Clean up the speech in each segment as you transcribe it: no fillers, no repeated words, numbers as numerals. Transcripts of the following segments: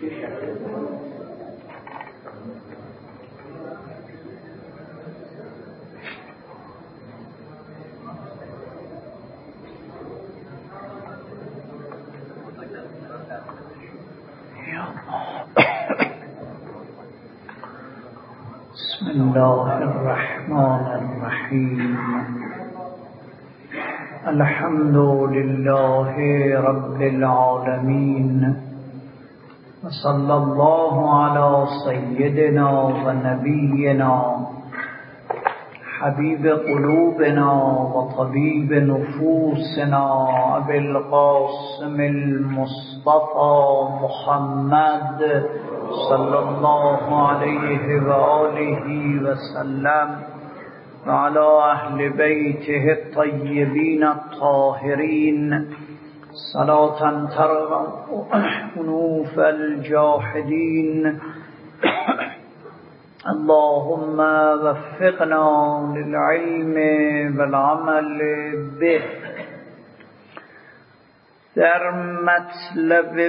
بسم الله الرحمن الرحیم. الحمد لله رب العالمین و صلی الله علی سیدنا و نبینا حبیب قلوبنا و طبیب نفوسنا ابی القاسم المصطفى محمد صلی الله علیه و آله و سلم و علی اهل بیته الطیبین الطاهرین صلاة ترفع انوف الجاحدین. اللهم وفقنا للعلم والعمل به. در مطلب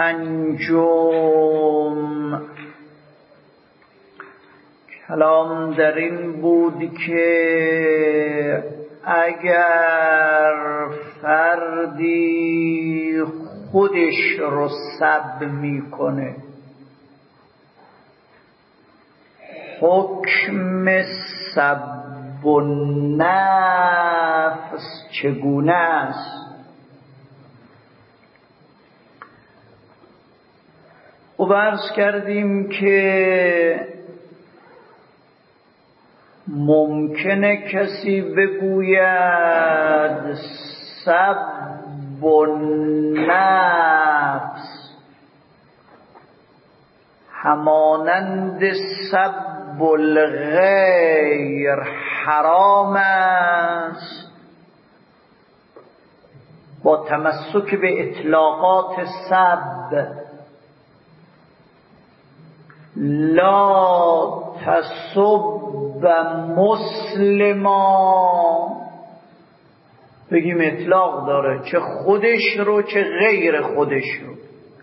پنجم کلام در این بود که اگر فردی خودش رو سب میکنه حکم سب النفس چگونه است؟ و عرض کردیم که ممکنه کسی بگوید سب النفس همانند سب الغیر حرام است، با تمسک به اطلاقات سب. لا تسب مسلما بگیم اطلاق داره، چه خودش رو چه غیر خودش رو،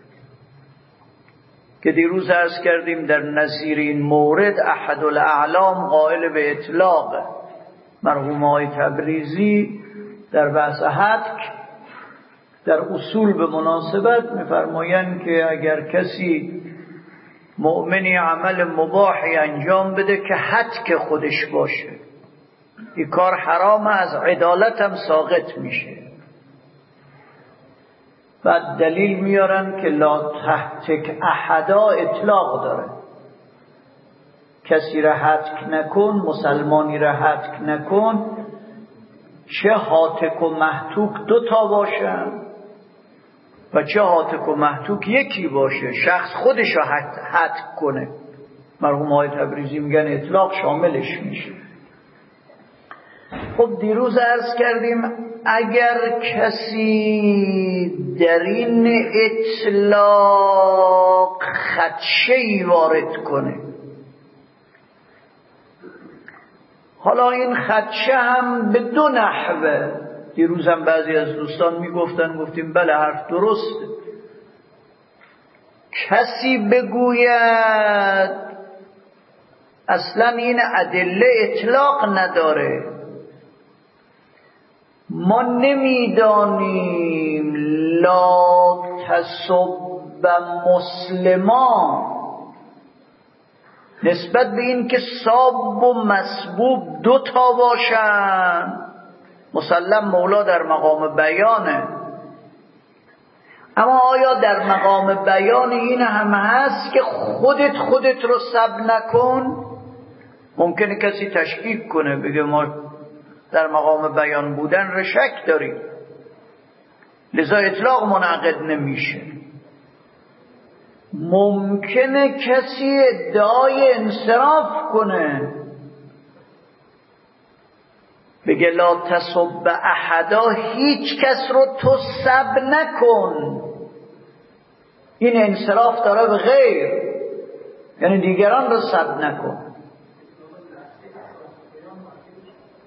که دیروز عرض کردیم در نظیر این مورد احد الاعلام قائل به اطلاقه. مرحوم آقای تبریزی در بحث حتک در اصول به مناسبت می‌فرمایند که اگر کسی مؤمنی عمل مباحی انجام بده که حتک خودش باشه، این کار حرام، از عدالت هم ساقط میشه. بعد دلیل میارن که لا تحتک احدا اطلاق داره، کسی را حتک نکن، مسلمانی را حتک نکن، چه حاتک و محتوک دو تا باشن و چه حاتک و محتوک یکی باشه، شخص خودش را حتک کنه. مرحوم آقای تبریزی میگن اطلاق شاملش میشه. خب دیروز عرض کردیم اگر کسی در این اطلاق خدشه‌ای وارد کنه، حالا این خدشه هم به دو نحوه، دیروز هم بعضی از دوستان گفتیم بله حرف درسته. کسی بگوید اصلا این ادله اطلاق نداره، ما نمیدانیم لا تسب مسلما نسبت به این که ساب و مسبوب دو تا باشن مسلم مولا در مقام بیانه، اما آیا در مقام بیان این هم هست که خودت رو سب نکن؟ ممکنه کسی تشکیک کنه بگه ما در مقام بیان بودن رو شک داریم، لذا اطلاق منعقد نمیشه. ممکنه کسی ادعای انصراف کنه بگه لا تسب احدا، هیچ کس رو تو سب نکن، این انصراف داره به غیر، یعنی دیگران رو سب نکن.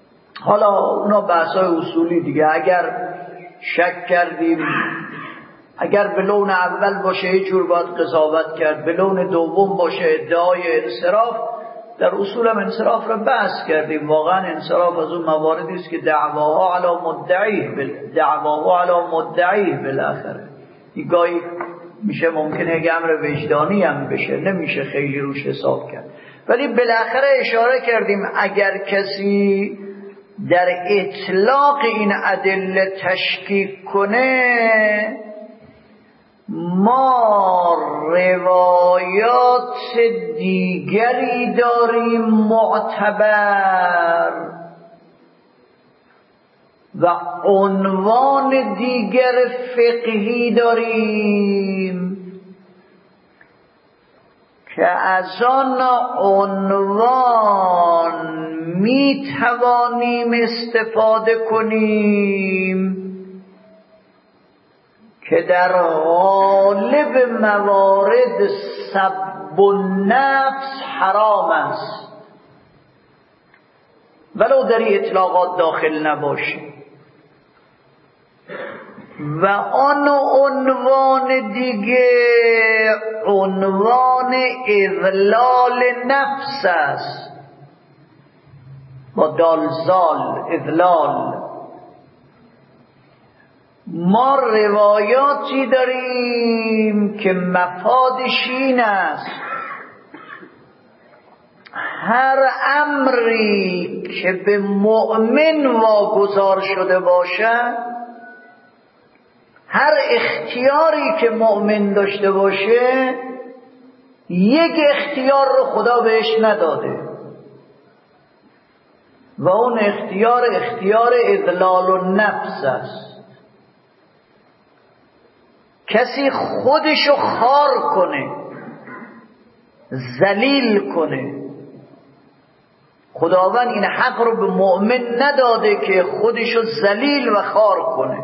حالا اونا بحثای اصولی دیگه، اگر شک کردیم اگر به لون اول باشه یه جور باید قضاوت کرد، به لون دوم باشه ادعای انصراف. در اصول هم انصراف را بحث کردیم. واقعا انصراف از اون مواردی است که دعواها علی مدعی بالاخره. این گاهی میشه ممکنه یک امر وجدانی هم بشه، نمیشه خیلی روش حساب کرد، ولی بالاخره اشاره کردیم اگر کسی در اطلاق این ادله تشکیک کنه، ما روایات دیگری داریم معتبر و عنوان دیگر فقهی داریم که از آن عنوان می توانیم استفاده کنیم که در غالب موارد سب النفس حرام است ولو در اطلاقات داخل نباشه، و آن عنوان دیگه عنوان اذلال نفس است با دالزال اذلال. ما روایاتی داریم که مفادش این است هر امری که به مؤمن واگذار شده باشد، هر اختیاری که مؤمن داشته باشه، یک اختیار رو خدا بهش نداده و اون اختیار اذلال النفس است. کسی خودشو خار کنه، ذلیل کنه، خداوند این حق رو به مؤمن نداده که خودشو ذلیل و خار کنه.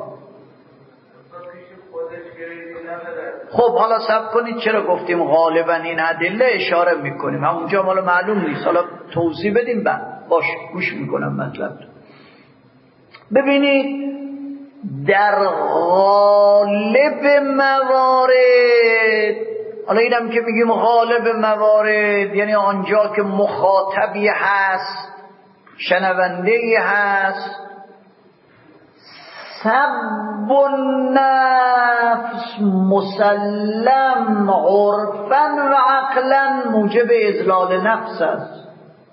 خب حالا صبر کنید، چرا گفتیم غالبا این ادله اشاره میکنیم؟ همونجا حالا معلوم نیست، حالا توضیح بدیم بعد. باش گوش میکنم مطلب. ببینید در غالب موارد، حالا اینم که میگیم غالب موارد یعنی آنجا که مخاطبی هست، شنونده‌ای هست، سب النفس مسلم عرفا و عقلا موجب اذلال نفس است.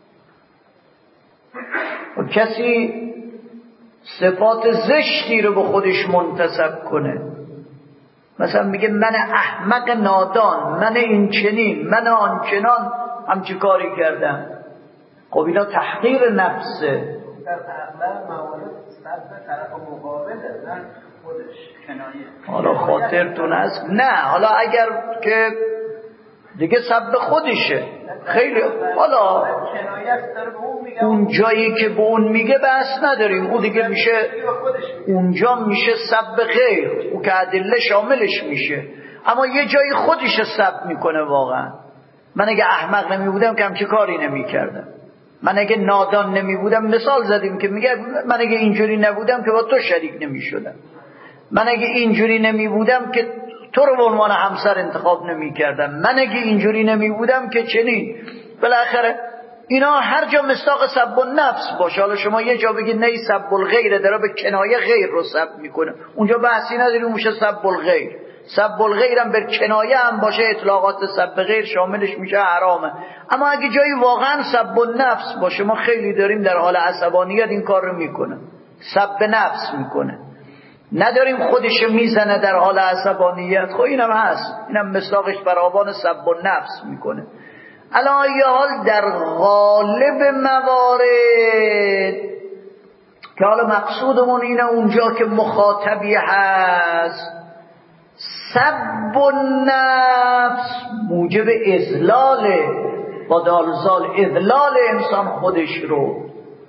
و کسی صفات زشتی رو به خودش منتسب کنه، مثلا میگه من احمق نادان، من این چنین، من آنچنان، همچی کاری کردم. خب اینا تحقیر نفسه. در اغلب موارد سب طرف مقابله، نه خودش کنایه. حالا خاطرتون هست؟ نه، حالا اگر که دیگه سب خودشه خیلی، حالا اون جایی که به اون میگه بحث نداریم، اون دیگه میشه، اونجا میشه سب غیر، اون که ادله شاملش میشه. اما یه جایی خودش سب میکنه. واقعا من اگه احمق نمی بودم که همچه کاری نمی کردم، من اگه نادان نمی بودم، مثال زدیم که میگه من اگه اینجوری نبودم که با تو شریک نمی شدم، من اگه اینجوری نمی بودم که تو رو به عنوان همسر انتخاب نمی کردم، من اگه اینجوری نمی بودم که چنین. بالاخره اینا هر جا مصداق سب النفس باشه. حالا شما یه جا بگید نه سب الغیر داره به کنایه غیر رو سب میکنه، اونجا بحثی نداری، اون میشه سب الغیر. سب الغیر هم به کنایه هم باشه، اطلاقات سب غیر شاملش میشه، حرامه. اما اگه جایی واقعا سب النفس باشه، ما خیلی داریم در حال عصبانیت این کار رو میکنه، سب نفس میکنه، نداریم خودش میزنه در حال عصبانیت. خب اینم هست، اینم مصداقش فراوان سب النفس میکنه. الان یه حال در غالب موارد که حالا مقصودمون اینه اونجا که مخاطبی هست، سب النفس موجب اذلاله، با دالزال اذلال انسان خودش رو،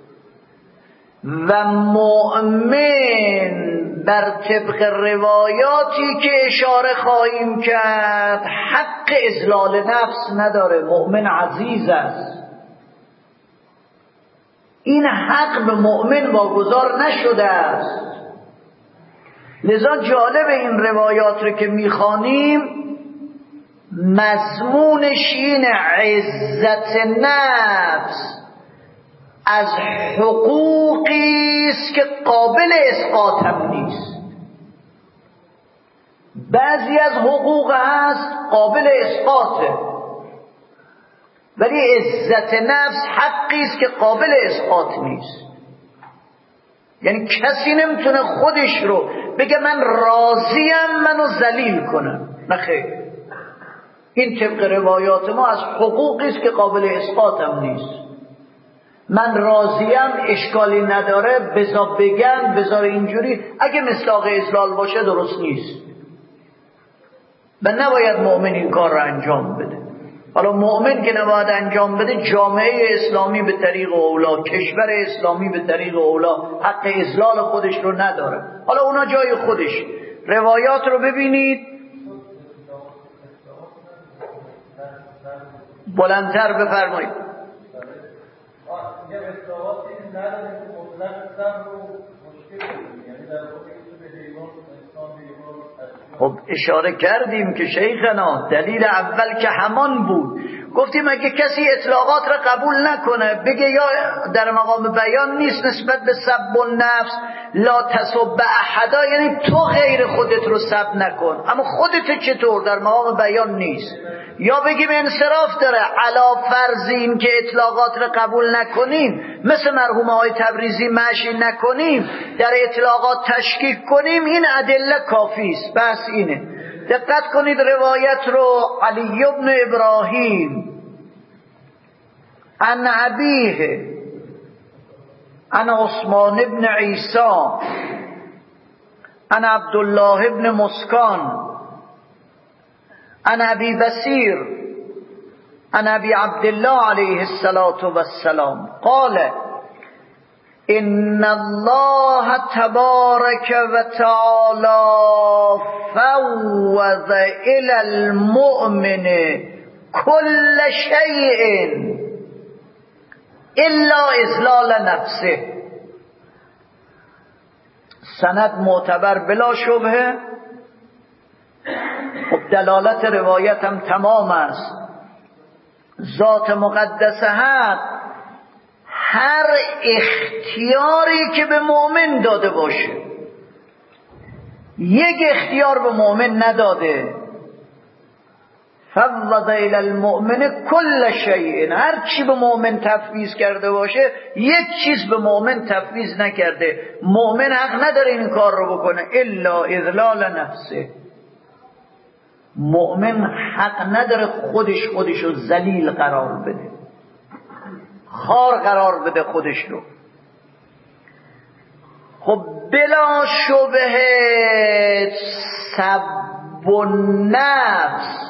و مؤمن بر طبق روایاتی که اشاره خواهیم کرد حق اذلال نفس نداره. مؤمن عزیز است، این حق به مؤمن واگذار نشده است. لذا جالب این روایات رو که میخوانیم مضمونش این عزت نفس از حقوقی است که قابل اسقاط هم نیست. بعضی از حقوق هست قابل اسقاطه، ولی عزت نفس حقی است که قابل اسقاط نیست. یعنی کسی نمیتونه خودش رو بگه من راضیم منو ذلیل کنم، نه خیر. این طبق روایات ما از حقوقی است که قابل اسقاط هم نیست. من راضیم، اشکالی نداره، بذار بگن، بذار اینجوری. اگه مصداق اذلال باشه درست نیست و نباید مؤمن این کار رو انجام بده. حالا مؤمن که نباید انجام بده، جامعه اسلامی به طریق اولا، کشور اسلامی به طریق اولا حق اذلال خودش رو نداره. حالا اونا جای خودش. روایات رو ببینید، بلندتر بفرمایید. خب اشاره کردیم که شیخنا دلیل اول که همان بود، گفتیم اگه کسی اطلاقات را قبول نکنه، بگه یا در مقام بیان نیست نسبت به سب النفس، لا تسب احدا، یعنی تو غیر خودت رو سب نکن، اما خودت چطور در مقام بیان نیست. یا بگیم انصراف داره، علا فرض این که اطلاقات را قبول نکنیم، مثل مرحوم آقای تبریزی مشی نکنیم، در اطلاقات تشکیک کنیم، این ادله کافی است. بس اینه. دقت کنید روایت رو. علی بن ابراهیم عن ابیه عن عثمان بن عیسی عن عبدالله بن مسکان عن ابی بصیر عن ابی عبدالله علیه الصلاة والسلام قال ان الله تبارک و تعالی فوض الى المؤمن كل شیء الا اذلال نفسه. سند معتبر بلا شبهه. خب دلالت روایت هم تمام است. ذات مقدسه حق هر اختیاری که به مؤمن داده باشه، یک اختیار به مؤمن نداده. فوض الی المؤمن کل شیء، هر چی به مؤمن تفویض کرده باشه یک چیز به مؤمن تفویض نکرده. مؤمن حق نداره این کار رو بکنه الا اذلال نفسه. مؤمن حق نداره خودشو ذلیل قرار بده، خار قرار بده خودش رو. خب بلا شبهه سب النفس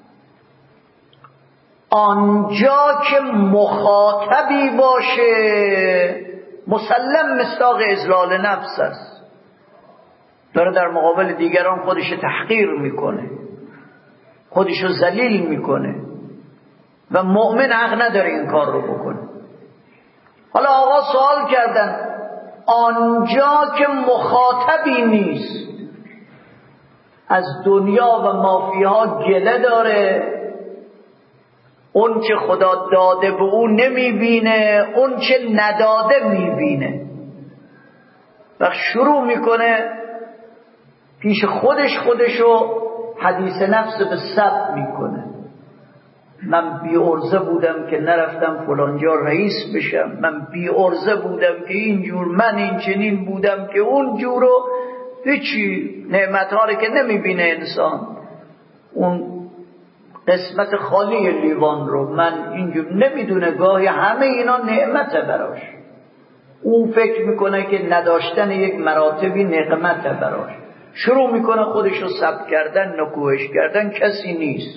آنجا که مخاطبی باشه مسلم مصداق اذلال نفس است، داره در مقابل دیگران خودش تحقیر میکنه، خودشو ذلیل میکنه و مؤمن حق نداره این کار رو بکنه. حالا آقا سوال کردن آنجا که مخاطبی نیست، از دنیا و مافیها گله داره، اون چه خدا داده به اون نمیبینه، اون چه نداده میبینه و شروع میکنه پیش خودشو حدیث نفس به سب میکنه. من بی عرضه بودم که نرفتم فلانجا رئیس بشم، من بی عرضه بودم که اینجور، من این چنین بودم که اونجور، و هیچی نعمت‌ها رو که نمیبینه انسان، اون قسمت خالی لیوان رو من اینجور نمیدونه، گاهی همه اینا نعمته براش. اون فکر میکنه که نداشتن یک مراتبی نعمته براش، شروع میکنه خودشو سب کردن، نکوهش کردن، کسی نیست.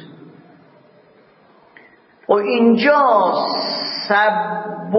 و اینجا سب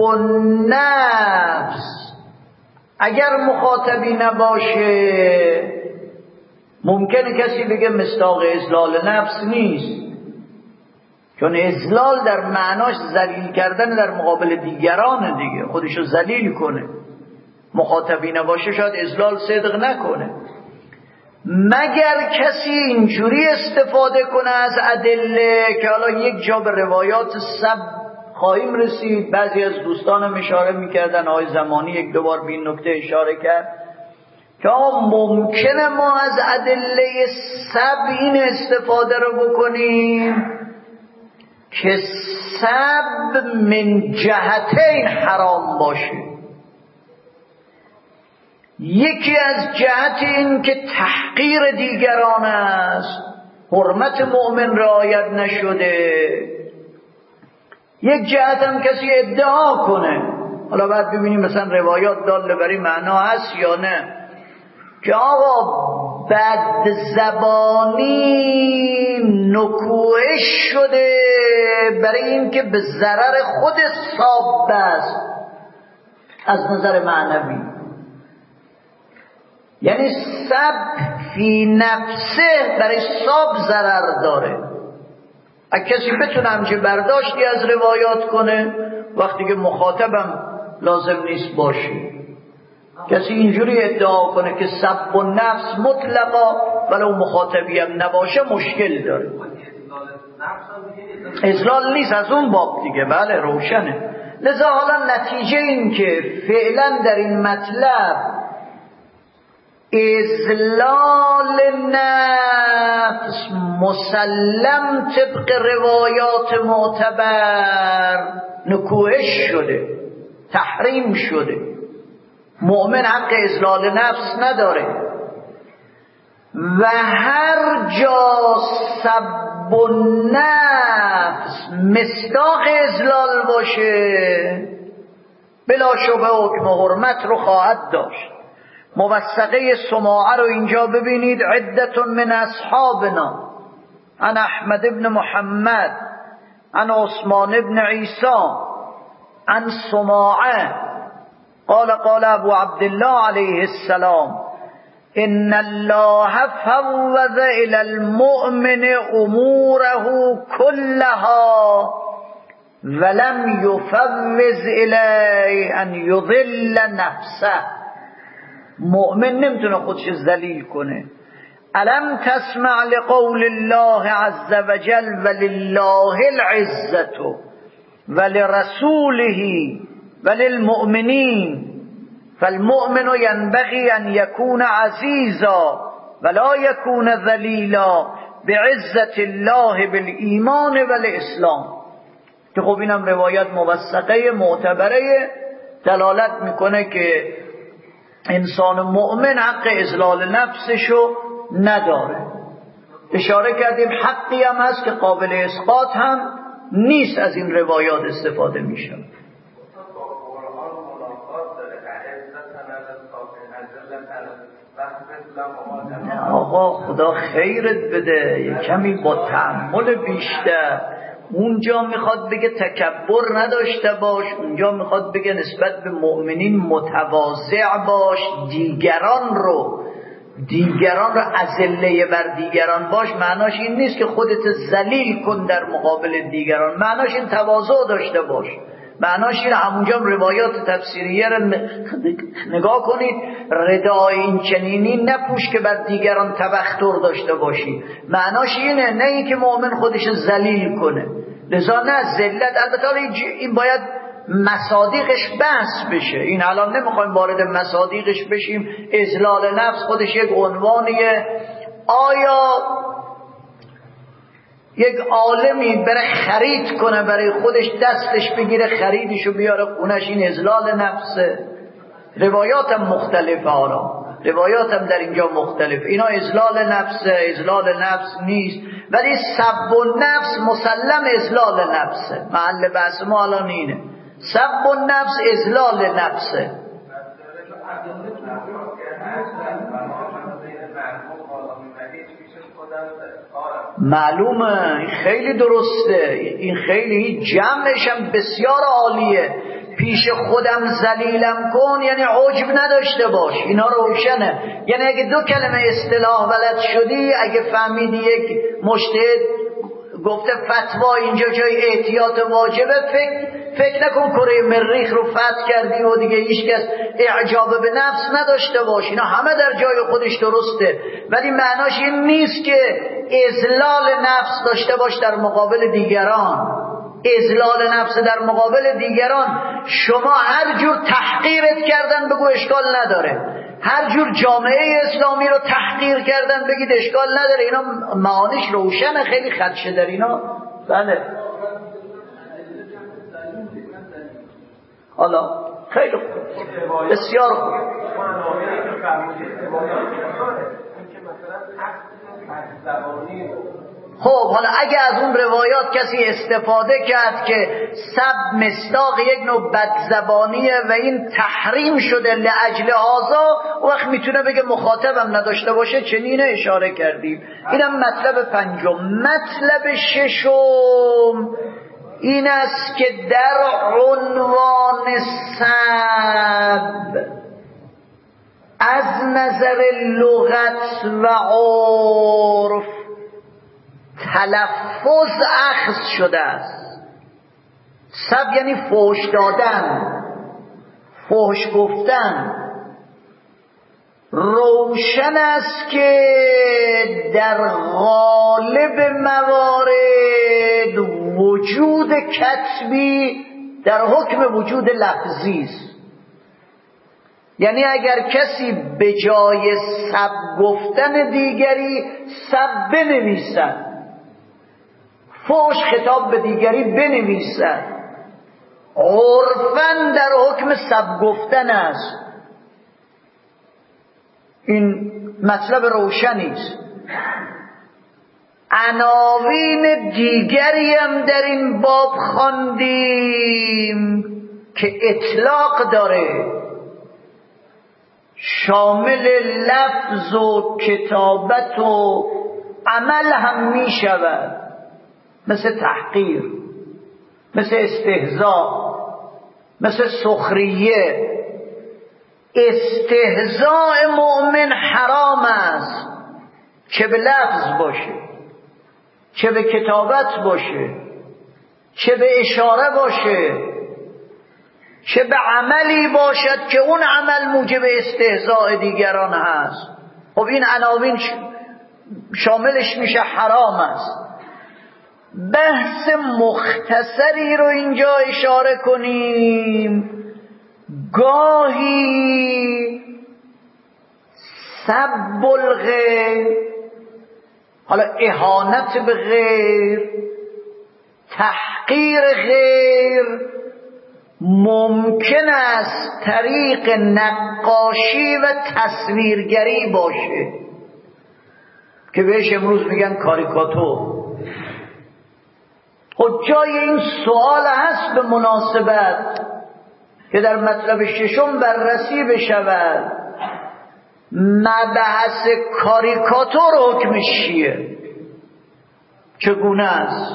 النفس اگر مخاطبی نباشه ممکنه کسی بگه مصداق اذلال نفس نیست، چون اذلال در معناش ذلیل کردن در مقابل دیگران دیگه، خودشو ذلیل کنه. مخاطبی نباشه شاید اذلال صدق نکنه. مگر کسی اینجوری استفاده کنه از ادله که حالا یک جا به روایات سب خواهیم رسید. بعضی از دوستانم اشاره میکردن، آقای زمانی یک دوبار به این نکته اشاره کرد که ممکنه ما از ادله سب این استفاده رو بکنیم که سب من جهتین حرام باشه. یکی از جهت این که تحقیر دیگران است، حرمت مؤمن رعایت نشده. یک جهت هم کسی ادعا کنه، حالا بعد ببینیم مثلا روایات داله بر این معنا هست یا نه، که آقا بد زبانی نکوهش شده برای اینکه به ضرر خود ساب است از نظر معنوی. یعنی سب فی نفسه برای ساب ضرر داره. اگه کسی بتونه همچه برداشتی از روایات کنه وقتی که مخاطبم لازم نیست باشه. کسی اینجوری ادعا کنه که سب و نفس مطلقا ولو مخاطبی هم نباشه مشکل داره. اضلال نیست از اون باب دیگه، بله روشنه. لذا حالا نتیجه این که فعلا در این مطلب اضلال نفس مسلم طبق روایات معتبر نکوهش شده، تحریم شده. مؤمن حق اضلال نفس نداره و هر جا سب نفس مصداق اضلال باشه بلا شبه حکم حرمت رو خواهد داشت. موثقه سماعه رو اینجا ببینید. عدت من اصحابنا عن احمد بن محمد عن عثمان بن عیسی عن سماعه قال قال ابو عبدالله علیه السلام ان الله فوض الى المؤمن اموره كلها ولم يفوض الی ان يضل نفسه. مؤمن نمیتونه خودش ذلیل کنه. الم تسمع لقول الله عز وجل ولله العزة ولرسوله وللمؤمنين فالمؤمن ينبغي ان يكون عزيزا ولا يكون ذليلا بعزة الله بالإيمان والإسلام. که خب اینم روایت موثقه معتبره دلالت میکنه که انسان مؤمن حق اذلال نفسشو نداره. اشاره کردیم حقی هم هست که قابل اثبات هم نیست از این روایات استفاده میشه. آقا خدا خیرت بده، یه کمی با تأمل بیشتر. اونجا میخواد بگه تکبر نداشته باش، اونجا میخواد بگه نسبت به مؤمنین متواضع باش، دیگران رو اذله بر دیگران باش. معناش این نیست که خودت ذلیل کن در مقابل دیگران، معناش این تواضع داشته باش. معناش این همونجا روایات تفسیریه رو نگاه کنید، ردای این چنینی نپوش که بر دیگران تبختر داشته باشی. معناش اینه، نه این که مؤمن خودش ذلیل کنه. لذا نه ذلت، البته این باید مصادیقش بحث بشه. این الان نمیخوایم وارد مصادیقش بشیم. اذلال نفس خودش یک عنوانیه. آیا یک عالمی بره خرید کنه برای خودش، دستش بگیره خریدشو بیاره خونش، این اذلال نفسه؟ روایات هم مختلفه، روایات هم در اینجا مختلف. اینا اذلال نفسه، اذلال نفس نیست. ولی سب و نفس مسلم اذلال نفسه. محل بحث ما الان اینه، سب و نفس اذلال نفسه. معلومه، این خیلی درسته، این خیلی جمعش هم بسیار عالیه. پیش خودم ذلیلم کن یعنی عجب نداشته باش، اینا روشنه. یعنی اگه دو کلمه اصطلاح بلد شدی، اگه فهمیدی یک مجتهد گفته فتوا اینجا جای احتیاط واجبه، فکر نکن کره مریخ رو فتح کردی و دیگه هیچکس اعجاب به نفس نداشته باش. اینا همه در جای خودش درسته، ولی معناش این نیست که اذلال نفس داشته باش در مقابل دیگران. اذلال نفس در مقابل دیگران، شما هر جور تحقیرت کردن بگو اشکال نداره، هر جور جامعه اسلامی رو تحقیر کردن بگید اشکال نداره. اینا معانیش روشنه، خیلی خدشه در اینا. بله حالا خیلی خوب، بسیار خوب. خب حالا اگه از اون روایات کسی استفاده کرد که سب مصداق یک نوع بدزبانیه و این تحریم شده لأجل هذا، وقت میتونه بگه مخاطبم نداشته باشه، چنین اشاره کردیم. اینم مطلب پنجم. مطلب ششم این است که در عنوان سب از نظر لغت و عرف تلفظ اخذ شده است. سب یعنی فحش دادن، فحش گفتن. روشن است که در غالب موارد وجود کتبی در حکم وجود لفظی است. یعنی اگر کسی به جای سب گفتن دیگری سب بنویسد، فحش خطاب به دیگری بنویسد، عرفاً در حکم سب گفتن است. این مطلب روشنی است. عناوین دیگری هم در این باب خواندیم که اطلاق داره، شامل لفظ و کتابت و عمل هم می شود، مثل تحقیر، مثل استهزاء، مثل سخریه. استهزاء مؤمن حرام است، چه به لفظ باشه، چه به کتابت باشه، چه به اشاره باشه، چه به عملی باشد که اون عمل موجب استهزاء دیگران هست. خب این عناوین شاملش میشه حرام است. بحث مختصری رو اینجا اشاره کنیم. گاهی سب الغیر، حالا اهانت به غیر، تحقیر غیر، ممکن است طریق نقاشی و تصویرگری باشه که بهش امروز میگن کاریکاتور. خب جای این سوال هست به مناسبت که در مطلب ششم بررسی بشود. مبحث کاریکاتور حکمش چیه؟ چگونه است؟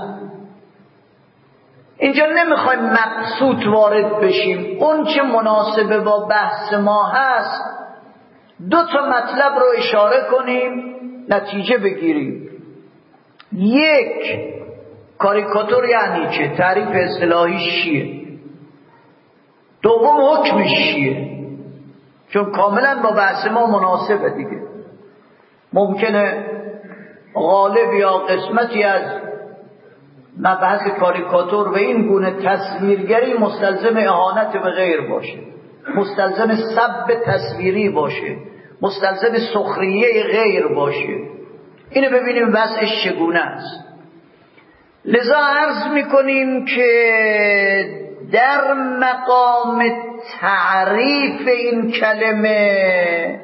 اینجا نمیخوایم مقصود وارد بشیم، اون چه مناسبه با بحث ما هست دو تا مطلب رو اشاره کنیم، نتیجه بگیریم. یک، کاریکاتور یعنی چه؟ تعریف اصطلاحیش چیه؟ دوم، حکمش چیه؟ چون کاملا با بحث ما مناسبه دیگه. ممکنه غالب یا قسمتی از مبحث کاریکاتور و این گونه تصویرگری مستلزم اهانت به غیر باشه، مستلزم سب تصویری باشه، مستلزم سخریه غیر باشه. اینو ببینیم وضعش چگونه است. لذا عرض میکنیم که در مقام تعریف این کلمه،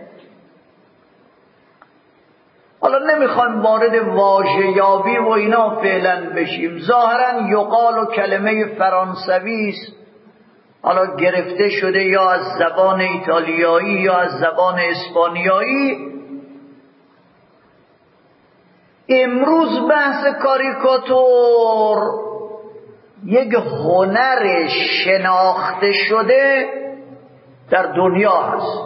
حالا نمیخوایم وارد واژه یابی و اینا فعلا بشیم، ظاهرا یقال و کلمه فرانسوی است، حالا گرفته شده یا از زبان ایتالیایی یا از زبان اسپانیایی. امروز بحث کاریکاتور یک هنر شناخته شده در دنیا هست،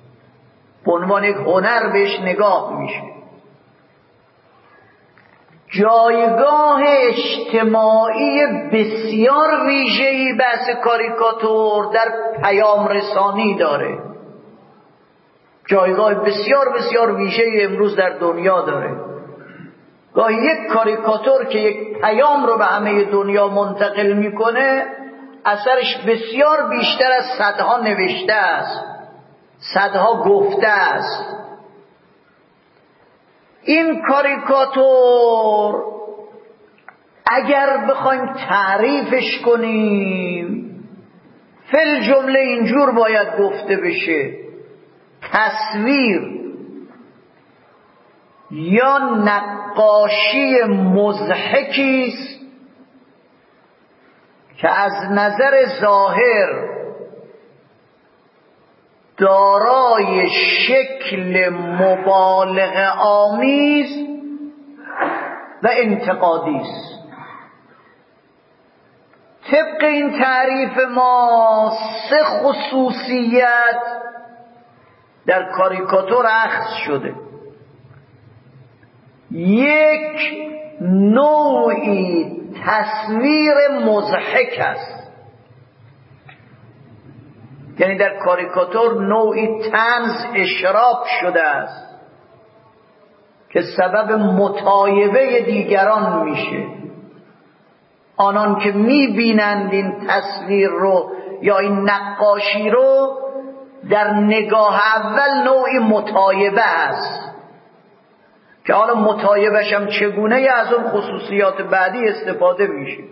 به عنوان یک هنر بهش نگاه میشه. جایگاه اجتماعی بسیار ویژه‌ای بحث کاریکاتور در پیام رسانی داره. جایگاه بسیار بسیار ویژه‌ای امروز در دنیا داره. گاهی یک کاریکاتور که یک پیام رو به همه دنیا منتقل میکنه اثرش بسیار بیشتر از صدها نوشته است، صدها گفته است. این کاریکاتور اگر بخوایم تعریفش کنیم فل جمله اینجور باید گفته بشه: تصویر یا نقاشی مضحکی است که از نظر ظاهر دارای شکل مبالغه آمیز و انتقادی است. طبق این تعریف ما 3 خصوصیت در کاریکاتور اخذ شده. 1 نوعی تصویر مضحک است، یعنی در کاریکاتور نوعی طنز اشراف شده است که سبب متایبه دیگران میشه. آنان که میبینند این تصویر رو یا این نقاشی رو در نگاه اول نوعی متایبه است که حالا متایبش هم چگونه از اون خصوصیات بعدی استفاده میشه.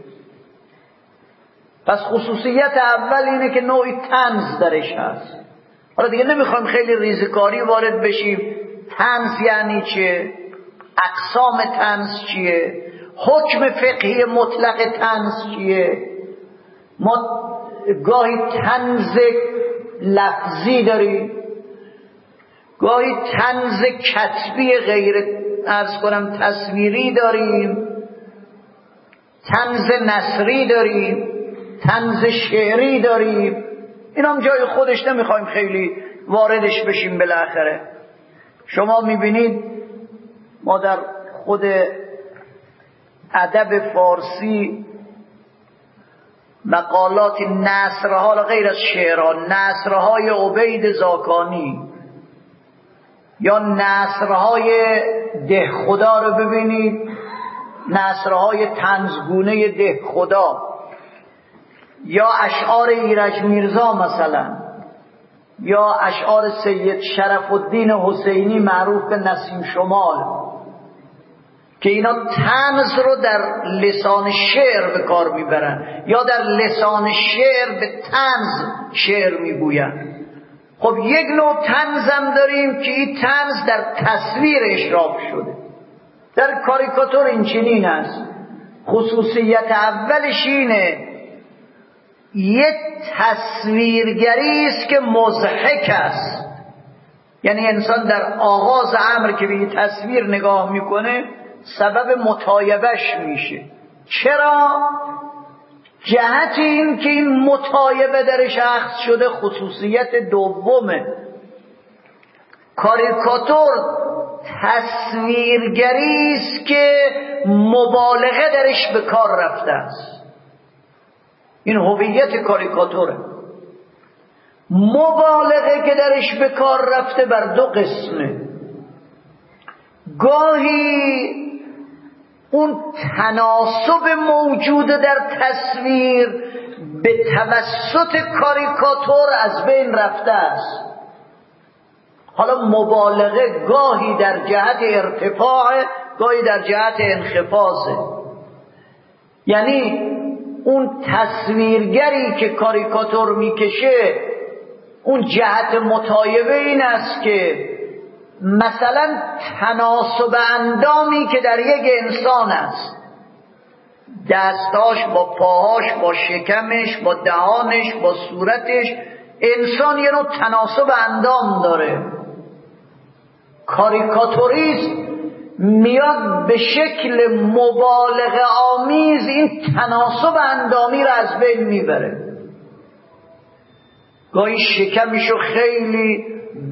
پس خصوصیت اول اینه که نوعی طنز درش هست. حالا دیگه نمیخوایم خیلی ریزکاری وارد بشیم. طنز یعنی چه؟ اقسام طنز چیه؟ حکم فقهی مطلق طنز چیه؟ ما گاهی طنز لفظی داریم، گاهی طنز کتبی غیر تصویری داریم، طنز نثری داریم، طنز شعری داریم. این هم جای خودش، نمیخوایم خیلی واردش بشیم. بالاخره شما میبینید ما در خود ادب فارسی مقالات نثرها غیر از شعرها، نثرهای عبید زاکانی یا نثرهای دهخدا رو ببینید، نثرهای طنزگونه دهخدا یا اشعار ایرج میرزا مثلا، یا اشعار سید شرف الدین حسینی معروف به نسیم شمال، که اینا طنز رو در لسان شعر به کار میبرن یا در لسان شعر به طنز شعر میگوین. خب یک نوع طنز هم داریم که این طنز در تصویر اشراف شده. در کاریکاتور این چنین است. خصوصیت اولش اینه یک تصویرگری است که مضحک است، یعنی انسان در آغاز امر که به این تصویر نگاه میکنه سبب متایبهش میشه. چرا؟ جهت این که این متایبه درش اخذ شده. خصوصیت دومه، کاریکاتور تصویرگری است که مبالغه درش به کار رفته است. این هویت کاریکاتوره. مبالغه که درش به کار رفته بر 2 قسمه. گاهی اون تناسب موجود در تصویر به توسط کاریکاتور از بین رفته است. حالا مبالغه گاهی در جهت ارتفاع، گاهی در جهت انخفاضه. یعنی اون تصویرگری که کاریکاتور میکشه اون جهت متایبه این است که مثلا تناسب اندامی که در یک انسان است، دستاش با پاهاش، با شکمش، با دهانش، با صورتش، انسان یه نوع تناسب اندام داره. کاریکاتوریست میاد به شکل مبالغه آمیز این تناسب اندامی رو از بین میبره. گاهی شکمشو خیلی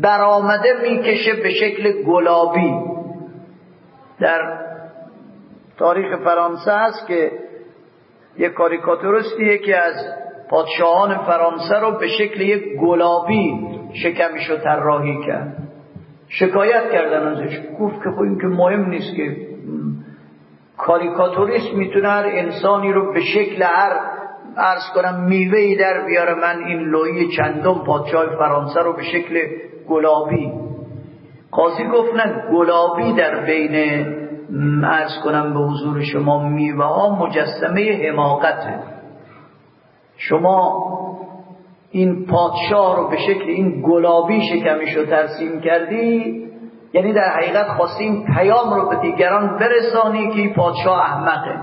برآمده میکشه به شکل گلابی. در تاریخ فرانسه است که یک کاریکاتوریستی که از پادشاهان فرانسه رو به شکل یک گلابی شکمشو طراحی کرد. شکایت کردن ازش، گفت که خب این که مهم نیست که کاریکاتوریست میتونه هر انسانی رو به شکل هر عرض کنم میوه‌ای در بیاره، من این لویی چندم پادشاه فرانسه رو به شکل گلابی. قاضی گفت نه، گلابی در بین عرض کنم به حضور شما میوه ها مجسمه حماقته. شما این پادشاه رو به شکل این گلابی شکمشو ترسیم کردی، یعنی در حقیقت خواستی این پیام رو به دیگران برسانی که این پادشاه احمقه.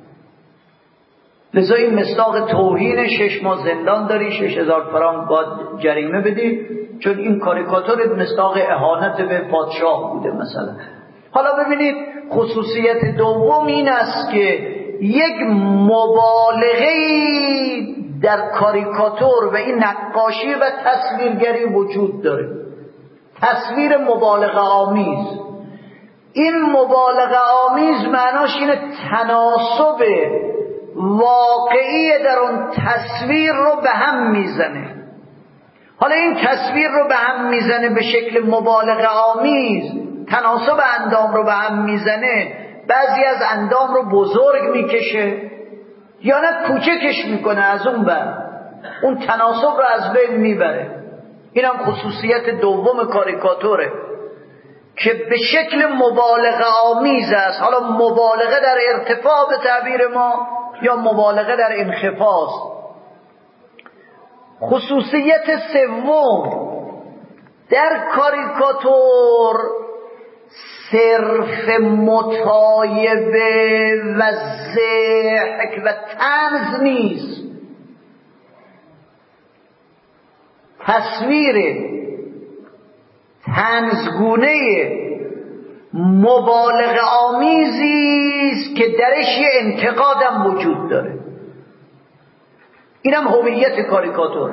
لذا این مصداق توهین، 6 ماه زندان داری، 6000 فرانک باید جریمه بدی، چون این کاریکاتور مصداق اهانت به پادشاه بوده مثلا. حالا ببینید خصوصیت دوم این است که یک مبالغه در کاریکاتور و این نقاشی و تصویرگری وجود داره. تصویر مبالغه آمیز. این مبالغه آمیز معناش اینه تناسب واقعی در اون تصویر رو به هم میزنه. حالا این تصویر رو به هم میزنه به شکل مبالغه آمیز، تناسب اندام رو به هم میزنه، بعضی از اندام رو بزرگ میکشه یا نه کوچکش میکنه، از اون بر اون تناسب رو از بین میبره. این هم خصوصیت دوم کاریکاتوره که به شکل مبالغه آمیز است. حالا مبالغه در ارتفاع به تعبیر ما یا مبالغه در انخفاض. خصوصیت سوم در کاریکاتور صرف مطایبه و ضحک و طنز نیست. تصویر طنزگونه مبالغه آمیزی است که درش یه انتقادم وجود داره. اینم هویت کاریکاتور.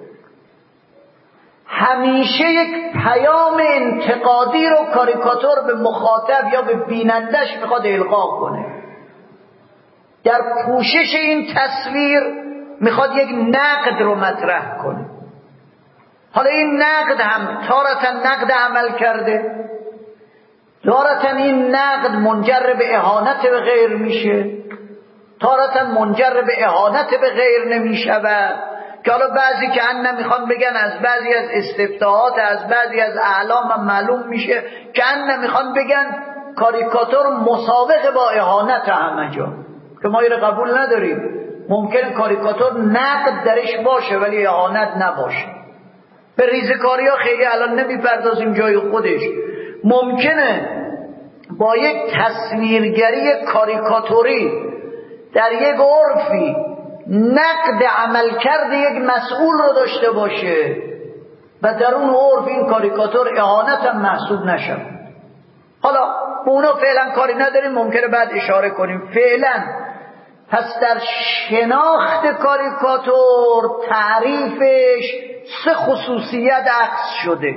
همیشه یک پیام انتقادی رو کاریکاتور به مخاطب یا به بینندش میخواد القا کنه. در پوشش این تصویر میخواد یک نقد رو مطرح کنه. حالا این نقد هم تارةً نقد عمل کرده، تارةً این نقد منجر به اهانت به غیر میشه، تارةً منجر به اهانت به غیر نمیشود. که حالا بعضی که نمیخوان بگن از بعضی از استفتاحات از بعضی از اعلام هم معلوم میشه که نمیخوان بگن کاریکاتور مسابقه با اهانت همه جا، که ما اینو قبول نداریم. ممکنه کاریکاتور نقد درش باشه ولی اهانت نباشه. به ریزکاری ها خیلی الان نمیپردازیم جای خودش. ممکنه با یک تصویرگری کاریکاتوری در یک عرفی نقد عملکرد یک مسئول رو داشته باشه و در اون عرف این کاریکاتور اهانت هم محسوب نشه. حالا به اونا فعلا کاری نداریم، ممکنه بعد اشاره کنیم. فعلا پس در شناخت کاریکاتور تعریفش 3 خصوصیت عکس شده.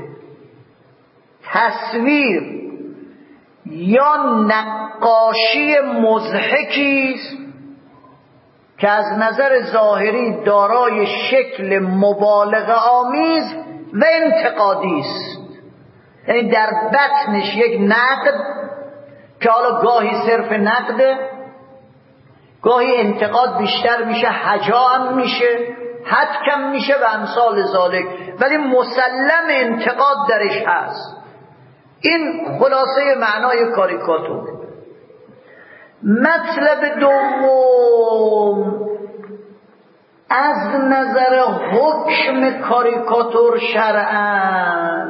تصویر یا نقاشی مضحکی است که از نظر ظاهری دارای شکل مبالغه آمیز و انتقادی است. یعنی در بطنش یک نقد که حالا گاهی صرف نقده، گاهی انتقاد بیشتر میشه، هجا هم میشه، حد کم میشه و امثال ذالک، ولی مسلم انتقاد درش هست. این خلاصه معنای کاریکاتور. مطلب دوم، از نظر حکم کاریکاتور شرعاً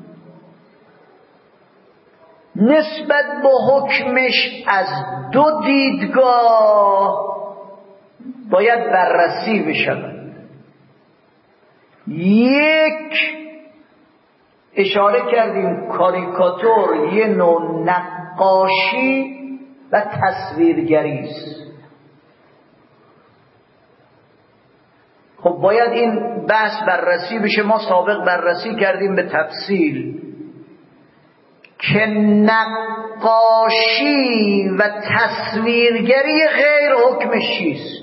نسبت به حکمش از 2 دیدگاه باید بررسی بشود. یک، اشاره کردیم کاریکاتور یه نوع نقاشی و تصویرگری است. خب باید این بحث بررسی بشه. ما سابق بررسی کردیم به تفصیل که نقاشی و تصویرگری غیر حکمش چیست.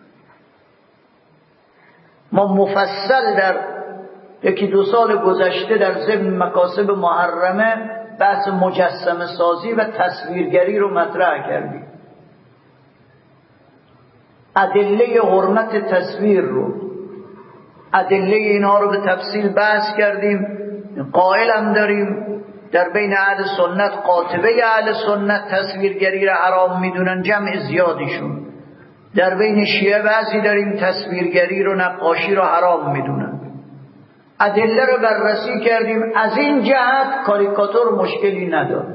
ما مفصل در 1-2 سال گذشته در ضمن مکاسب محرمه بحث مجسمه سازی و تصویرگری رو مطرح کردیم. ادله حرمت تصویر رو، ادله اینها رو به تفصیل بحث کردیم. قائل هم داریم در بین اهل سنت، قاطبه اهل سنت تصویرگری رو حرام میدونن، جمع زیادیشون. در بین شیعه بعضی داریم تصویرگری رو، نقاشی رو حرام میدونن. ادله رو بررسی کردیم. از این جهت کاریکاتور مشکلی نداره.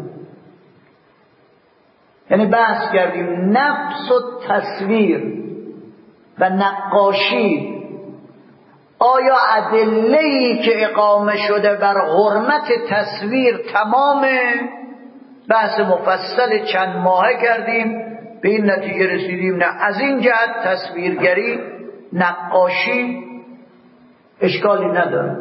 یعنی بحث کردیم نقص و تصویر و نقاشی آیا ادله‌ای که اقامه شده بر حرمت تصویر تمامه؟ بحث مفصل چند ماهه کردیم، به این نتیجه رسیدیم نه، از این جهت تصویرگری، نقاشی اشکالی نداره.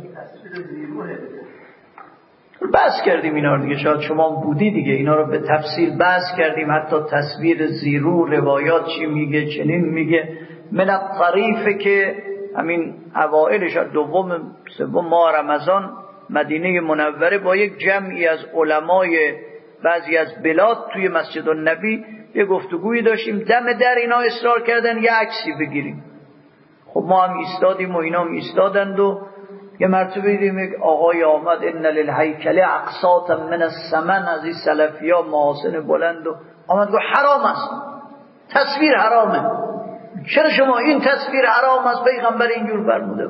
بحث کردیم اینا رو دیگه، شاید شما بودی دیگه، اینا رو به تفصیل بحث کردیم. حتی تصویر زیرو، روایات چی میگه، چنین میگه. من الطریفه که همین اوائل شاید 2-3 ماه رمضان مدینه منوره با یک جمعی از علمای بعضی از بلاد توی مسجد النبی یه گفتگویی داشتیم. دم در اینا اصرار کردن یه عکسی بگیریم. خب ما هم ایستادیم و اینا هم ایستادند و یه مرتبه دیدیم یک آقای آمد، ان للهیکل اقساطا من الثمن، از این سلفیا محاسن بلند، و آمد گفت حرام است، تصویر حرامه. چرا شما این تصویر حرام است؟ پیغمبر اینجور فرموده.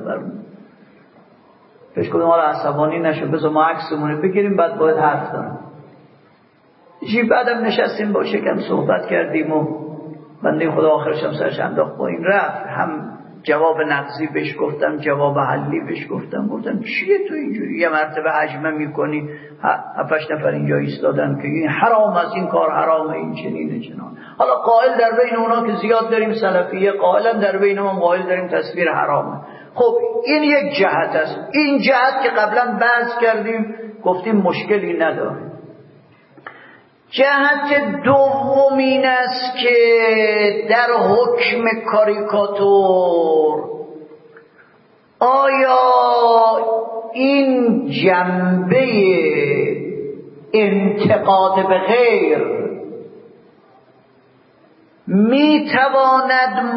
پیش کدوم حالا عصبانی نشو، بذار ما عکسمونه بگیریم بعد باید حرف دارم. بعدم نشستیم با شکم صحبت کردیم و بنده خدا آخرش هم سرش انداخت با این رفت. هم جواب نقضی بهش گفتم، جواب حلی بهش گفتم چیه تو اینجوری یه مرتبه عجمه میکنی؟ 7-8 نفر اینجا ایستادن که این حرام است، این کار حرامه، این چنینه چنان. حالا قائل در بین اونا که زیاد داریم سلفیه، قائلا در بین ما قائل داریم تصویر حرامه. خب این یک جهت است. این جهت که قبلا بحث کردیم گفتیم مشکلی نداره. جهت دوم این است که در حکم کاریکاتور آیا این جنبه انتقاد به غیر میتواند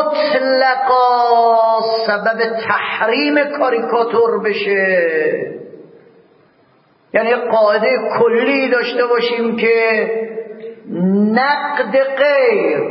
مطلقا سبب تحریم کاریکاتور بشه؟ یعنی قاعده کلی داشته باشیم که نقد غیر،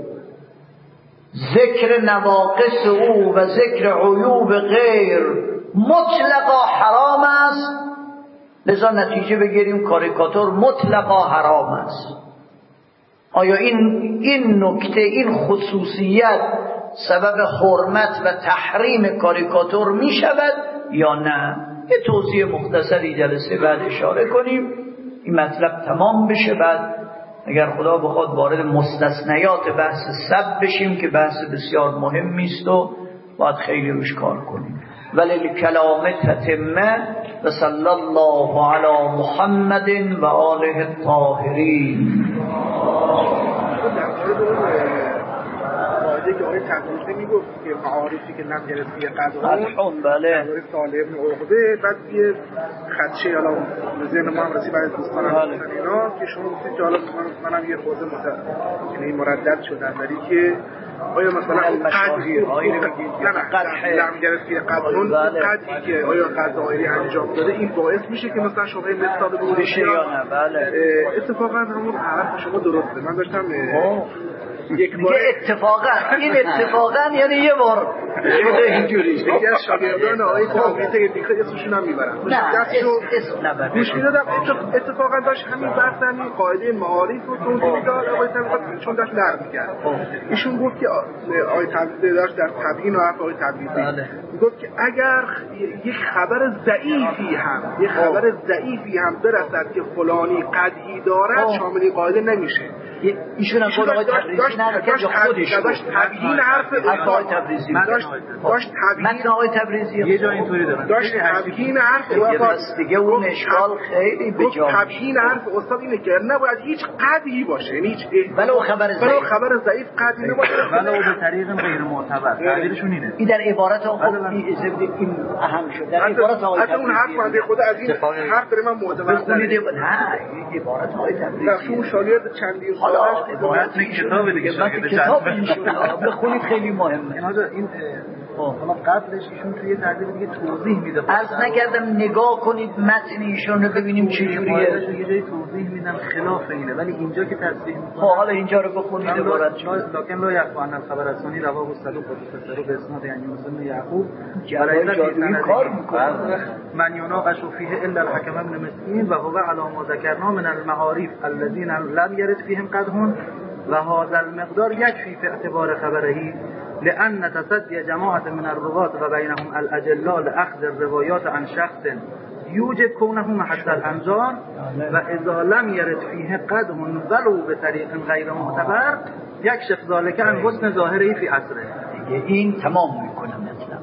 ذکر نواقص او و ذکر عیوب غیر مطلقا حرام است، لذا نتیجه بگیریم کاریکاتور مطلقا حرام است. آیا این نکته، این خصوصیت سبب حرمت و تحریم کاریکاتور می شود یا نه؟ یه توضیح مختصری جلسه بعد اشاره کنیم، این مطلب تمام بشه. بعد اگر خدا بخواد وارد مستثنیات بحث سب بشیم که بحث بسیار مهمی است و باید خیلی روش کار کنیم. وللکلام تتمه و صلی الله علی محمد و آله الطاهرین. که آقای تقریبی میگفت که معارفی که نم گرفتی قدران بله صالح ابن عقبه، بعد یه خدشه حالا ذهن ما هم رسید برای دوستان هم اینا که شما گفتید که حالا منم یه خورده یعنی مردد شدن ولی که آیا مثلا قدری نم گرفتی قدران قدری که آیا قضایی انجام داده این باعث میشه که مثلا شما نسبت به اون بشه یا نه؟ بله اتفاقا همون حرف شما درسته. من داشتم یک بار این اتفاقا یعنی یه بار شده اینجوری. یکی از شاگردان آقای تقویته دیگه اسمشون هم میبرم اسم نبرم گوش میدادم اتفاقا داشت همین بحث همین قاعده معارف رو توضیح میداد آقای تقویته، چون داشت نقد میکرد. ایشون گفت که آقای تقویته داشت در تبیین و حرف آقای تقویته گفت که اگر یک خبر ضعیفی هم برسد که فلانی قدحی دارد شامل قاعده نمیشه. ایشون هم داشت نقل کرد یا خودش داشت تبیین حرف آقای تبریزی داشت متن آقای تبریزی یه جا اینطوری دارن داشت تبیین حرف دیگه اون اشکال خیلی به جا تبیین حرف استاد اینه که نباید هیچ قدعی باشه، یعنی هیچ ولو خبر ضعیف قدعی نباشه، ولو به طریق غیر معتبر. تعبیرشون اینه. این در عبارت این اهم شد در عبارت آقای تبریزی. اون حرف بنده خدا از این حرف برای من معتبر بخونید. نه این عبارت آقای تبریزی رسول شاگرد چندین حالا سالش عبارت کتاب دیگه کتاب بخونید خیلی مهمه. این حالا قبلش ایشون توی تعبیر دیگه توضیح میده. عرض نکردم نگاه کنید متن ایشون رو ببینیم چه جوریه. یه جایی توضیح میدن خلاف اینه، ولی اینجا که تصریح میکنه حالا اینجا رو بخونید عبارت لکن لا یخفی ان الخبر الثانی رواه الصدوق و به اسناد یعنی مسلم یعقوب جادویی کار میکنه من يناقش فيه الا الحكم بن مسكين وهو على ما ذكرنا من المعارف الذين لم يرد فيهم قدح وهذا المقدار يكفي في اعتبار خبره لأن تصدي جماعة من الرواة وبينهم الأجلاء لأخذ الروايات عن شخص يوجب كونه محل الأنظار وإذا لم يرد فيه قدح ولو بطريق غير معتبر يكشف ذلك عن حسن ظاهره في عصره. این تمام میکنه مطلب.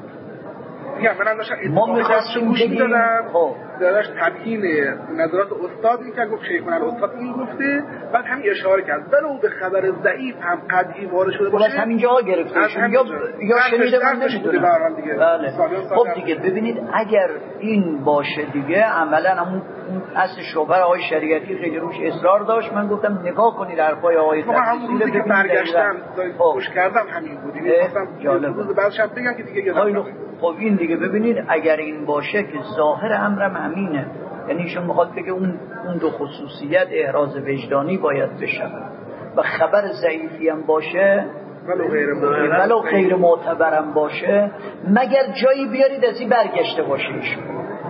ما میخواستیم گوش میدادم داشت تبیین نظرات استاد این که گفت شیخون الاستاد این گفته، بعد همین اشاره کرد ولو به خبر ضعیف هم قدعی وارد شده باشه. از همین جا گرفته یا شنیده من نمیدونم. بله. خب دیگه ببینید اگر این باشه دیگه عملا همون اصل شبهه آقای شریعتی خیلی روش اصرار داشت. من گفتم نگاه کنید حرفای آقای تبریزی رو که برگشتم گوش کردم همین بود. جالب. روز بعدش هم بگم که دیگه یادم. خب این دیگه ببینید اگر این باشه که ظاهر امرم همینه، یعنی ایشون میخواد بگه اون دو خصوصیت احراز وجدانی باید بشه و خبر ضعیفی هم باشه ولو غیر معتبرم باشه، مگر جایی بیارید از این برگشته باشه ایشون،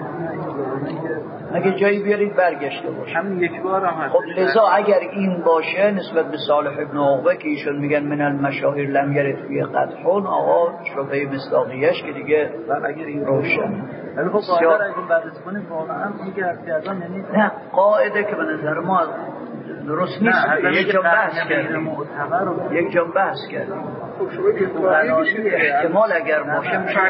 مگر جایی بیارید برگشته باشه. همین یک بار هم هست. خب لذا اگر این باشه نسبت به صالح ابن عقبه که ایشون میگن من المشاهیر لم یرد فی قدحون، آقا شبهه مصداقیش که دیگه اگر این روشن. ولی خب قاعده اگه بررسی کنیم واقعا میگه ارتیاضان یعنی نه قاعده که به نظر ما درست نیست. یک جا بحث کردیم احتمال اگر باشه میشه